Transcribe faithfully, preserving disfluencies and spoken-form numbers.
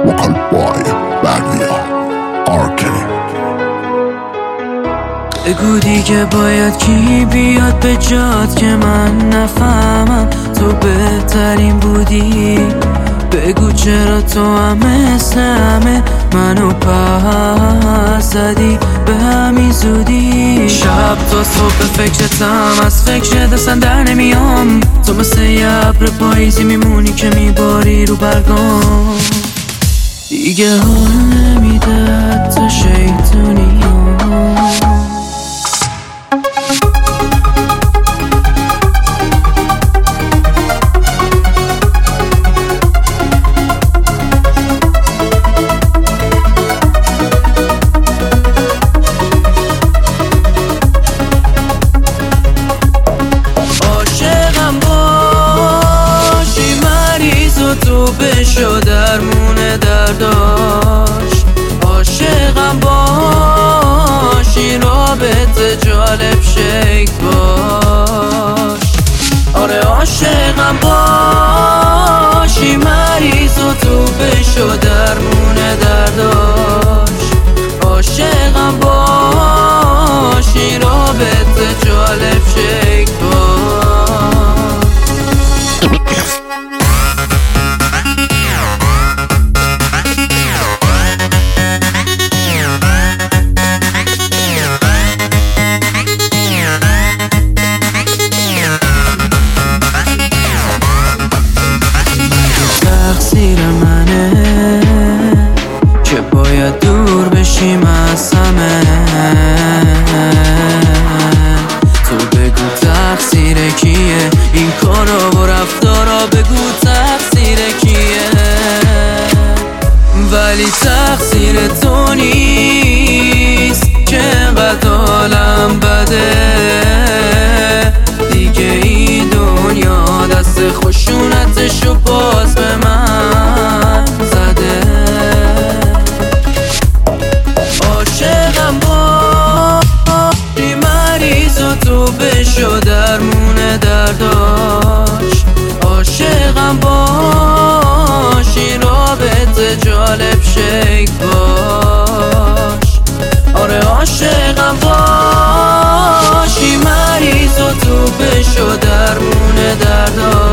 وکال بای بردیا آرکی. بگو دیگه باید کی بیاد به جات که من نفهمم تو بهترین بودی. بگو چرا تو هم مثل همه منو پس زدی به همین زودی. شب تا صبح فکرتم، از فکرت اصلا در نمیام. تو مثل یه ابر پاییزی میمونی که میباری رو برگام. دیگه حال نمیده حتی شیطونی تو بشو درمون درداش. عاشقم باش این رابطه جالب شیک باش. آره عاشقم باش این مریض و تو بشو درمون درداش. عاشقم باش این رابطه جالب شیک باش. تقصیر منه که باید دور بشیم از همه. تو بگو تقصیر کیه این کارا و رفتارا، بگو تقصیر کیه. ولی تقصیر تو نیست که انقدر حالم بده. دیگه این دنیا دست خشونتشو باز به من زده. عاشقم باشی مریض و تو بشو درمون درداش. عاشقم باشی رابطه جالب شیک باش. آره عاشقم باشی مریض و تو بشو درمون درداش.